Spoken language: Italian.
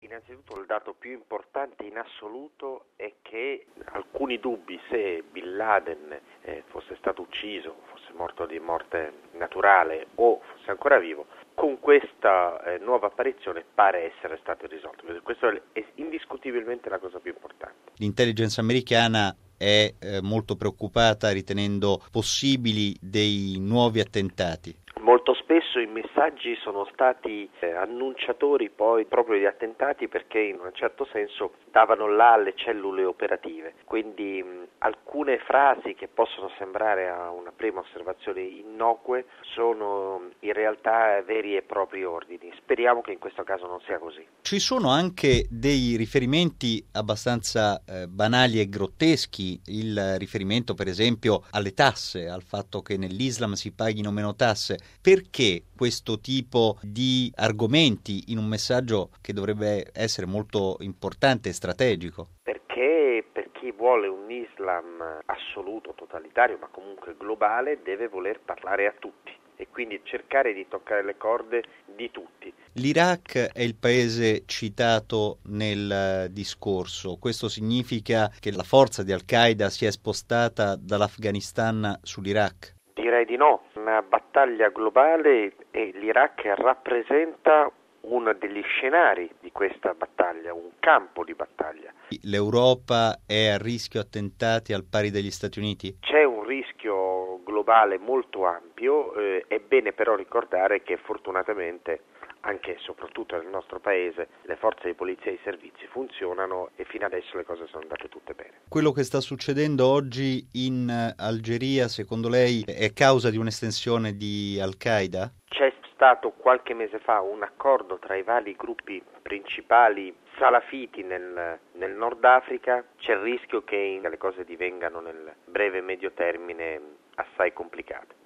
Innanzitutto il dato più importante in assoluto è che alcuni dubbi se Bin Laden fosse stato ucciso, fosse morto di morte naturale o fosse ancora vivo, con questa nuova apparizione pare essere stato risolto. Questo è indiscutibilmente la cosa più importante. L'intelligence americana è molto preoccupata ritenendo possibili dei nuovi attentati. Molto spesso i messaggi sono stati annunciatori poi proprio di attentati, perché in un certo senso davano là alle cellule operative, quindi alcune frasi che possono sembrare a una prima osservazione innocue sono in realtà veri e propri ordini. Speriamo che in questo caso non sia così. Ci sono anche dei riferimenti abbastanza banali e grotteschi, il riferimento per esempio alle tasse, al fatto che nell'Islam si paghino meno tasse. Perché questo tipo di argomenti in un messaggio che dovrebbe essere molto importante e strategico? Perché per chi vuole un Islam assoluto, totalitario, ma comunque globale, deve voler parlare a tutti e quindi cercare di toccare le corde di tutti. L'Iraq è il paese citato nel discorso. Questo significa che la forza di Al-Qaeda si è spostata dall'Afghanistan sull'Iraq? Direi di no, una battaglia globale e l'Iraq rappresenta uno degli scenari di questa battaglia, un campo di battaglia. L'Europa è a rischio attentati al pari degli Stati Uniti? C'è un rischio globale molto ampio, è bene però ricordare che fortunatamente anche e soprattutto nel nostro paese le forze di polizia e i servizi funzionano e fino adesso le cose sono andate tutte bene. Quello che sta succedendo oggi in Algeria, secondo lei, è causa di un'estensione di Al-Qaeda? C'è stato qualche mese fa un accordo tra i vari gruppi principali salafiti nel Nord Africa. C'è il rischio che le cose divengano nel breve e medio termine assai complicate.